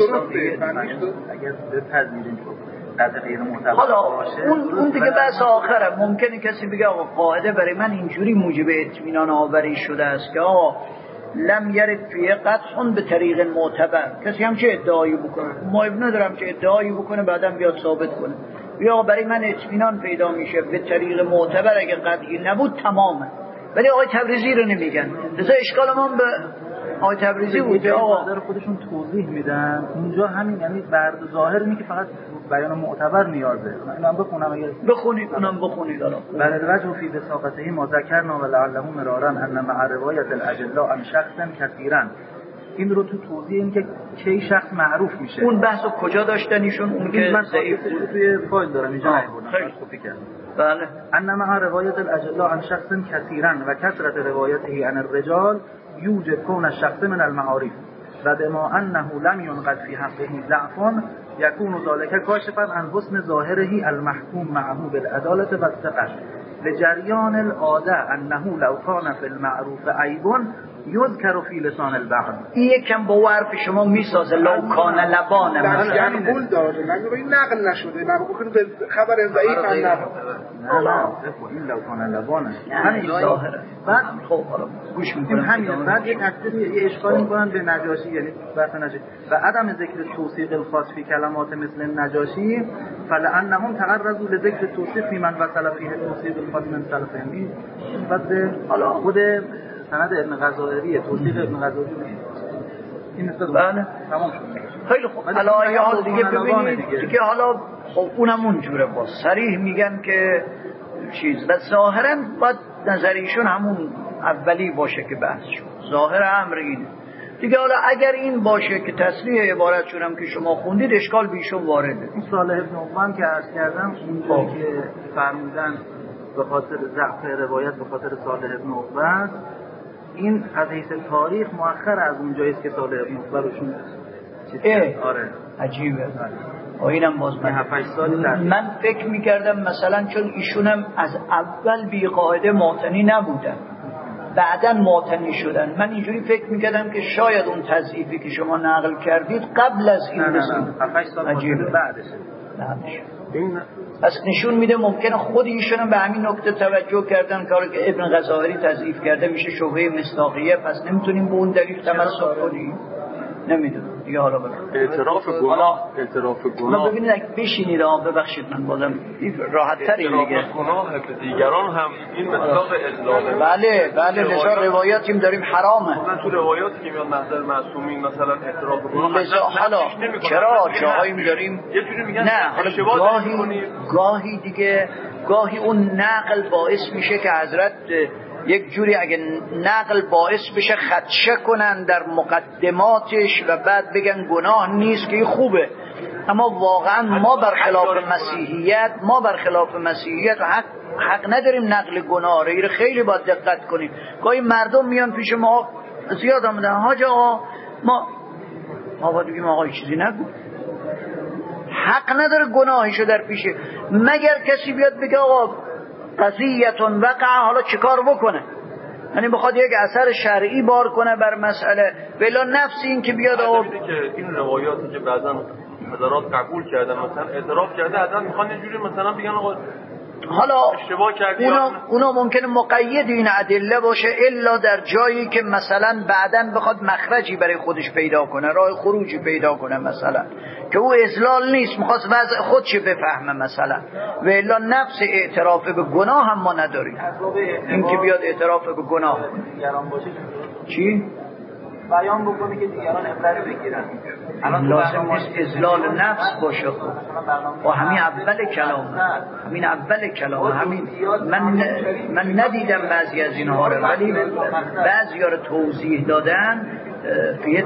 اگر بپذیریم حالا اون دیگه بحث آخره. ممکنه کسی بگه آقا قاعده برای من اینجوری موجب اطمینان آوری شده است که آقا لم یرد فیه قطعا به طریق معتبر. کسی هم چه ادعایی بکنه، مایب ندارم که ادعایی بکنه بعدم بیاد ثابت کنه، یا برای من اطمینان پیدا میشه به طریق معتبر اگه قطعی نبود تمامه. ولی آقای تبریزی رو نمیگن. لذا اشکال ما به آقای تبریزی بود که آقا خودشون توضیح میدن اونجا همین، یعنی بر ظاهر اینه که فقط بیان معتبر نیازه. من بخونم اگه بخونید اونم بخونید. حالا بل الوجه فی بساقته ما ذکرنا ولعله مرارا ان مع روایت الاجلاء عن شخص كثيرا. این رو تو توضیح این که کی شخص معروف میشه. اون بحثو کجا داشتن ایشون؟ اون که ضعیف توی فایل دارم اینجا نمیبردم، کپی کردم. بله. ان مع روایت الاجلاء عن شخص كثيرا و کثرت روایته عن الرجال یوجب کون الشخص من المعارف و بما انه لم ينقد في حقه ضعف يكون ذلك كاشفا عن حسن ظاهره المحكوم معه بالعدالة والثقة لجریان العاده انه لو كان في المعروف عیب یذکر فی لسان البعض. این یکم با حرف شما میسازه لو کان لبان یعنی قول داره من این نقل نشده من بکنم به خبر ضعیف هم نه این لو کان لبان همین ظاهره. بعد خب گوش میکنم همین بعد یک تفسیر یه اشکال میکنن به نجاشی، یعنی بحث نجاشی و عدم ذکر توثیق الخاص فی کلمات مثل نجاشی فلانهم تعرضوا لذکر توثیق فی من وصل فیه توثیق الخاص من سلفهم. بعد حالا خود سند ابن غزائری توصیف ابن غزائری این استاد بله تمام شد. خیلی خوب. حالا دیگه ببینید دیگه حالا خب اونم اونجوره باز صریح میگن که چیز و ظاهرا باید نظریشون همون اولی باشه که بحث شد. ظاهر امر اینه دیگه. حالا اگر این باشه که تصریح عبارتشون هم که شما خوندید اشکال بیشون وارده. این صالح ابن عقبه که عرض کردم اونجا که فرمودن به خاطر ضعف روایت به خاطر صالح ابن عقبه، این از حیث تاریخ مؤخر از اون جایی است که صالح ابن عقبه روشون آره عجیبه. اینم باز من فکر می‌کردم مثلا چون ایشون هم از اول بی قاعده معتنی نبودن بعداً ماتنی شدن. من اینجوری فکر میکردم که شاید اون تضعیفی که شما نقل کردید قبل از این عجیبه بعدش. این پس نشون میده ممکنه خود ایشون به همین نکته توجه کردن کاری که ابن غزاهری تضعیف کرده میشه شبهه مصداقیه، پس نمیتونیم به اون دلیل تمسک کنیم. نمیدونم دیگه. حالا اعتراف گناه ببینید اگه بشینید ببخشید من بازم راحت تری دیگه. اعتراف گناه به دیگران هم این مصداق اطلاقه. بله لذا روایاتیم داریم حرامه. مثلا تو روایاتی که میاد محضر معصومین مثلا اعتراف گناه لذا حالا چرا جاهایی داریم نه حالا گاهی دیگه گاهی اون نقل باعث میشه که حضرت یک جوری اگه نقل باعث بشه خدشه کنن در مقدماتش و بعد بگن گناه نیست که خوبه. اما واقعا ما برخلاف مسیحیت حق نداریم نقل گناه رو. خیلی باید دقت کنیم. گاهی مردم میان پیش ما زیاد آمدن حاج آقا ما باید بگیم آقا چیزی نگو. حق نداره گناهشو در پیشه مگر کسی بیاد بگه آقا قضیتون وقع حالا چیکار بکنه، یعنی بخواد یک اثر شرعی بار کنه بر مسئله ولی نفس این که بیاد آقا که این روایاتی که بعضا حضرات قبول کردن مثلا اعتراف کرده حضرت میخوان یه جوری مثلا بگن آقا حالا اشتباه کردی اونا ممکنه مقید این ادله باشه الا در جایی که مثلا بعداً بخواد مخرجی برای خودش پیدا کنه، راه خروجی پیدا کنه، مثلا که او اضلال نیست میخواست وضع خودش بفهمه مثلا، و الا نفس اعتراف به گناه هم ما نداریم. این که بیاد اعتراف به گناه چی؟ بیان بکنه که دیگران عبرت بگیرن. لازم نیست اذلال نفس باشه. خب و همین اول کلام همین من ندیدم بعضی از اینها رو ولی بعضی ها رو توضیح دادن فیه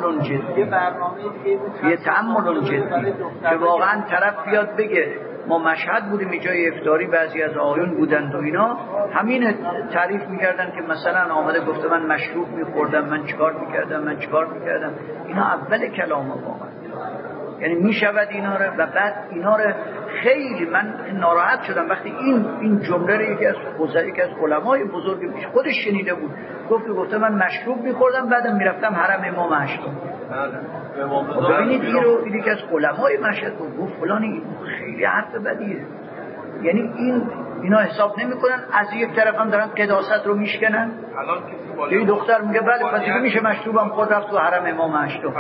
تعمل جدی که واقعا طرف بیاد بگه ما مشهد بودیم اینجای افطاری بعضی از آقایون بودند و اینا همین تعریف میکردن که مثلا آمده گفته من مشروب میخوردم، من چیکار میکردم. اینا اول کلام واقعا یعنی میشود اینا رو و بعد اینا رو خیلی من ناراحت شدم وقتی این جمله رو یکی از علمای بزرگ پیش خودش شنیده بود گفته من مشروب میخوردم بعدم میرفتم حرم امام هشتم. ببینید این یکی از علمای مشهد گفت فلانی خیلی حرف بدیه. یعنی اینا حساب نمیکنن از یک طرف هم دارن قداست رو میشکنن. یه دختر میگه بله پس دیگه میشه مشروبم خود رفت تو حرم امام هشتم.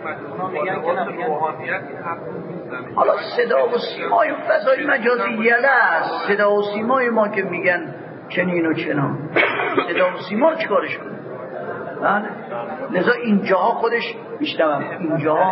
حالا صدا و سیمای فضای مجازی یله است. صدا و سیمای ما که میگن چنین و چنان صدا و سیما چیکارش کنه؟ لذا اینجاها خودش میشنوم اینجاها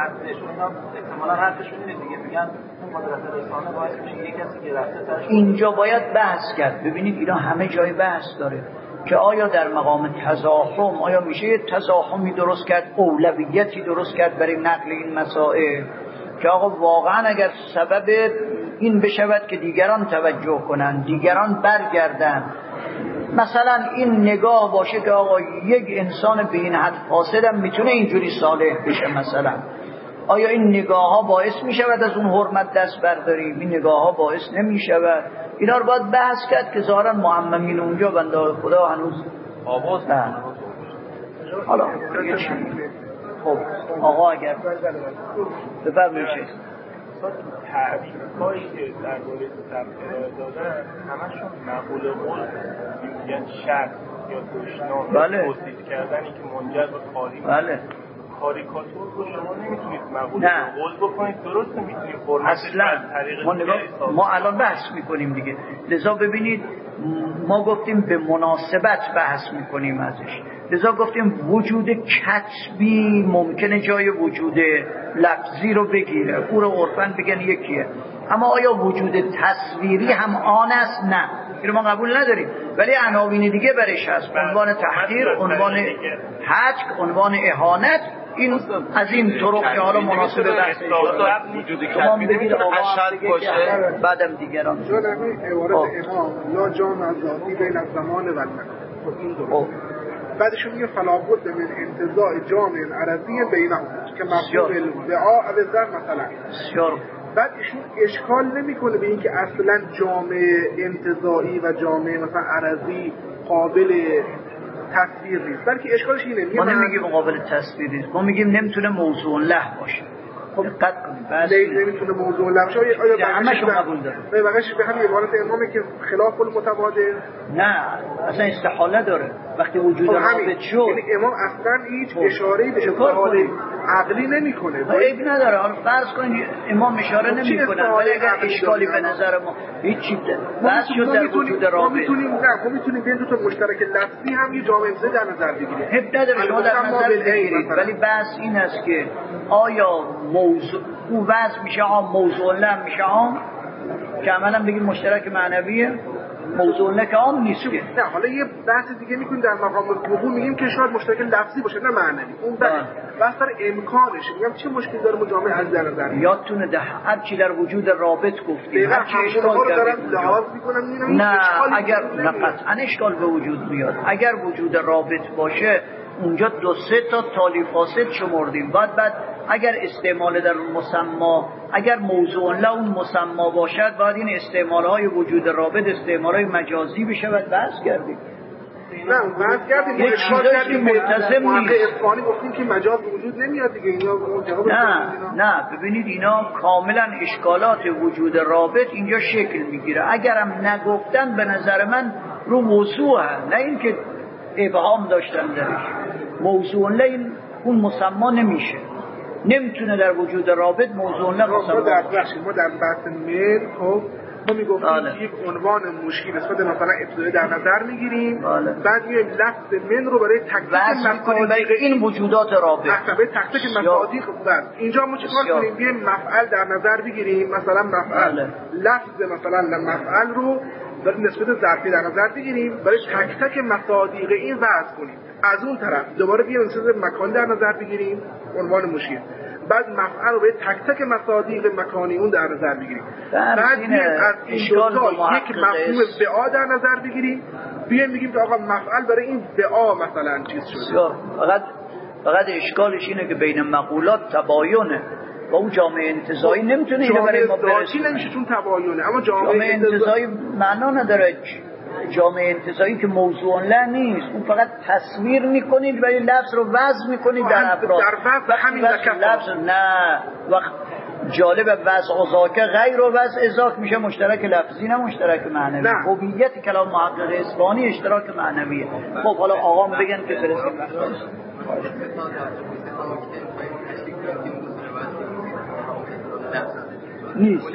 اینجا باید بحث کرد. ببینید اینا همه جای بحث داره که آیا در مقام تزاحم آیا میشه یه تزاحمی درست کرد، اولویتی درست کرد برای نقل این مسائل که آقا واقعا اگر سبب این بشود که دیگران توجه کنن، دیگران برگردن، مثلا این نگاه باشه که آقا یک انسان به این حد فاسدم میتونه اینجوری صالح بشه، مثلا آیا این نگاه ها باعث میشود از اون حرمت دست برداریم؟ این نگاه ها باعث نمیشود؟ اینا رو باید بحث کرد که ظاهرا معممین اونجا بنده خدا هنوز آواز نه. حالا خب آقا اگر بفرمایید تعریف‌هایی که در مورد سبت دادن همشون مقوله قول میگن شرط یا دشنام توصیف کردنی که منجر به خالی کاریکاتور رو شما نمیتونید مقوله قول بکنید، درسته میتونید اصلا ما الان بحث میکنیم دیگه. لذا ببینید ما گفتیم به مناسبت بحث میکنیم ازش، لذا گفتیم وجود کتبی ممکنه جای وجود لفظی رو بگیره، او رو عرفاً بگن یکیه، اما آیا وجود تصویری هم آن است؟ نه، این ما قبول نداریم، ولی عناوین دیگه برش هست، عنوان تحقیر، عنوان حجک، عنوان اهانت. این از این طرق که حالا مناسب بحث وجود کتبی نمیتونه اشد باشه بعدم دیگران چون همین عبارت امام لا جان از ذاتی بین الزمان و المکان بعدشون میگه فلابد من انتزاع جامع عرضی بینهم که مفهوم الودعاء او مثلا بعد ایشون اشکال نمیکنه به اینکه اصلا جامع انتزاعی و جامع مثلا عرضی قابل تصویر نیست، بلکه اشکالش اینه ما نمیگیم مقابل تصویر نیست، ما میگیم نمیتونه موضوع له باشه. دقت کنید بس نمیتونه موضوع له باشه. آیا همشون قبول داره؟ بقیش به همین عبارت امامه که خلاف المتبادر؟ نه اصلا استحاله داره وقتی وجود رابط شد. یعنی امام اصلا هیچ اشاره‌ای به استحاله عقلی نمیکنه. عیب نداره. حالا فرض کنید امام اشاره نمیکنه، ولی اگر اشکالی به نظر ما هیچ چیز بس شد در وجود رابط، ما میتونیم بین دو تا مشترک لفظی هم یه جامعه انسانی در نظر بگیریم. عیب نداره شما در نظر بگیرید، ولی بحث این است که آیا موضوع او وضع میشه عام، موضوع لم میشه عام، که عملا بگیم مشترک معنویه، موضوع لم که عام نیست که. نه حالا یه بحث دیگه میکنیم در مقام وقوع، میگیم که شاید مشترک لفظی باشه نه معنوی. اون بحث در امکانش، میگم چه مشکلی داره مجامع از در نظر یادتونه ده هر چی در وجود رابط گفتیم، هر چی اشکال کردیم لحاظ میکنم. نه اگر نه قطعا اشکال به وجود میاد. اگر وجود رابط باشه اونجا 2-3 تا تالی فاسد شمردیم. بعد اگر استعمال در مسما، اگر موضوع له اون مسما باشد، باید این استعمالهای وجود رابط استعمالهای مجازی بشه و بحث کردیم. نه بحث کردیم، یک چیزایی که ملتزم نیست. اسپانی گفتیم که مجاز وجود نمیاد دیگه. اینا جواب نه ببینید اینا کاملا اشکالات وجود رابط اینجا شکل میگیره. اگرم نگفتن به نظر من رو موضوع نه اینکه ابهام داشتن درش. موضوع له اون مسما نمیشه، نمیتونه در وجود رابط موضوع له مسما. ما در بحث مل خب ما میگفتیم که یک عنوان مشکل نسبت مثلا ابتدایی در نظر میگیریم، بعد میایم لفظ من رو برای تک تک مصادیق این وجودات رابط برای تک تک مصادیق اینجا ما چیکار کنیم؟ بیایم مفعل در نظر بگیریم، مثلا مفعل لفظ مثلا مفعل رو برای نسبت ظرفی در نظر بگیریم، برای تک تک مصادیق این وضع کنیم. از اون طرف دوباره بیایم نسبت مکان در نظر بگیریم، عنوان مشیر، بعد مفعل رو به تک تک مصادیق مکانی اون در نظر بگیریم، بعد از این دو تا یک مفهوم بعا در نظر بگیریم، بیایم بگیم که آقا مفعل برای این بعا مثلا چیز شده. فقط اشکالش اینه که بین مقولات تباینه و اون جامعه انتزاعی نمیتونه اینو برای ما برسونه. نمیشه چون تباینه، اما جامعه انتزاعی معنا نداره. جامعه انتزاعی که موضوع له نیست، اون فقط تصویر میکنید ولی لفظ رو وضع میکنید در افراد. در همین لفظ نه وقت جالب وضع و ذاکه غیر و وضع ازاک میشه مشترک لفظی نه مشترک معنوی. هویت کلام محقق اصفهانی اشتراک معنویه. خب حالا آقام بگن که برسیم نیست.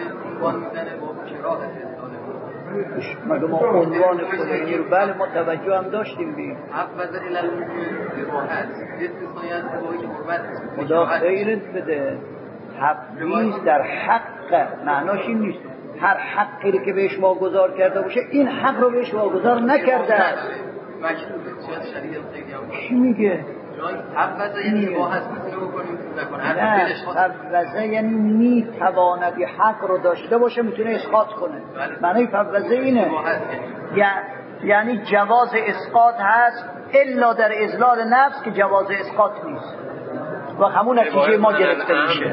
مگه ما عنوان فلانی رو بله ما توجه هم داشتیم بیم خدا خیرت بده. تبلیغ در حق معناش این نیست هر حقی که بهش واگذار کرده باشه این حق رو بهش واگذار نکرده. چی میگه؟ حفظه یعنی واحد میتونه بکنیم حفظه یعنی میتواند حق رو داشته باشه میتونه اسقاط کنه. معنی حفظه اینه یعنی جواز اسقاط هست الا در اذلال نفس که جواز اسقاط نیست و همون نتیجه ما گرفته میشه.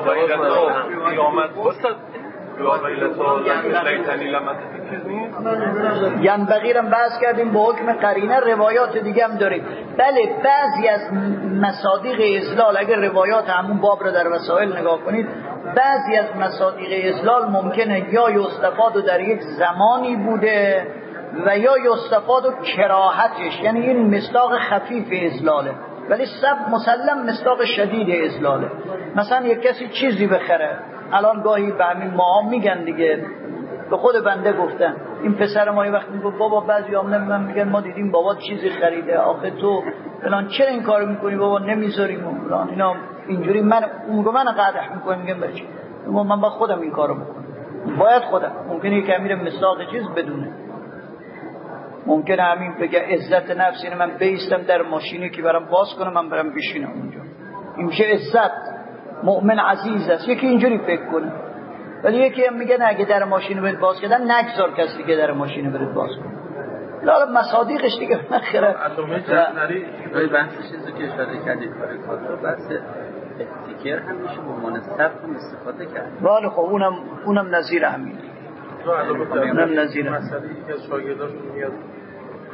ینبغی رو بحث کردیم با حکم قرینه، روایات دیگه هم داریم. بله بعضی از مصادیق اذلال اگر روایات همون باب رو در وسائل نگاه کنید، بعضی از مصادیق اذلال ممکنه یا یستفاد در یک زمانی بوده و یا یستفاد کراهتش، یعنی این مصداق خفیف اذلاله ولی مسلم مصداق شدید اذلاله. مثلا یک کسی چیزی بخره، الان گاهی به همین ماها میگن دیگه، به خود بنده گفتن این پسر ما یه وقت میگه بابا بعضی هم من میگن ما دیدیم بابا چیزی خریده، آخه تو فلان چرا این کارو میکنی بابا نمیذاریم فلان اینا اینجوری. من قدح میکنم میگم بچه من با خودم این کارو بکنم، باید خودم. ممکنه یک امیر مصداق چیز بدونه، ممکنه همین بگه عزت نفس اینه من بیستم در ماشینی که برام باز کنم من برام بشینم اونجا، این میشه عزت. مؤمن عزیز است، یکی اینجوری فکر کنه. ولی یکی هم میگه نه اگه در ماشین رو برید باز کردن نگذار کسی که در ماشین رو برید باز کنه. لالا مصادیقش دیگه نخره. اتمی جنری روی بحث چیزی که اشاره کردید کار بحث احتکار هم میشه به عنوان صرف هم استفاده کرد. بله خب اونم نظیر همین. اونم نظیر مسئله که از شاگرداشون میاد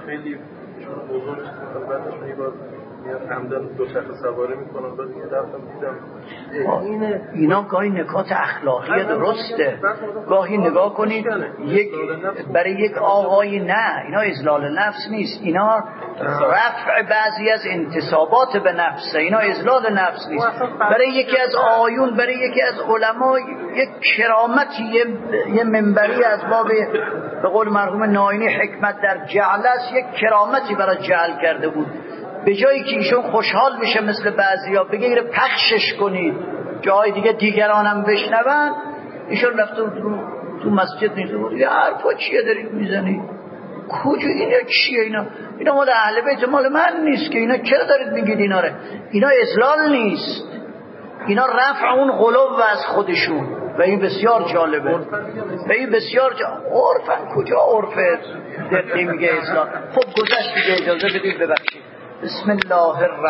خیلی بزرگ بعدش میباد میاد عمدن دوچرخه سواری میکنن بعد یه رفتم دیدم اینا گاهی نکات اخلاقی درسته. گاهی نگاه کنید برای یک آقای نه، اینا اذلال نفس نیست، اینا رفع بعضی از انتصابات به نفسه، اینا اذلال نفس نیست. برای یکی از آیون، برای یکی از علما یک کرامتی، یه منبری از باب به قول مرحوم ناینی حکمت در جعل است، یک کرامتی برای جعل کرده بود. به جایی که ایشون خوشحال بشه مثل بعضیا بگه پخشش کنید جای دیگه دیگرانم بشنون، ایشون رفته تو مسجد نیست بود یه حرفا چیه دارید میزنید؟ کجا اینا چیه؟ اینا مال اهل بیت، مال من نیست که. اینا چرا دارید میگید اینا رو؟ اینا اذلال نیست، اینا رفع اون غلو از خودشون و این بسیار جالبه. و این بسیار عرفن کجا عرفه دقیقی میگه اذلال. خب گذشت دیگه، اجازه بدید ببخشید. بسم الله الرحمن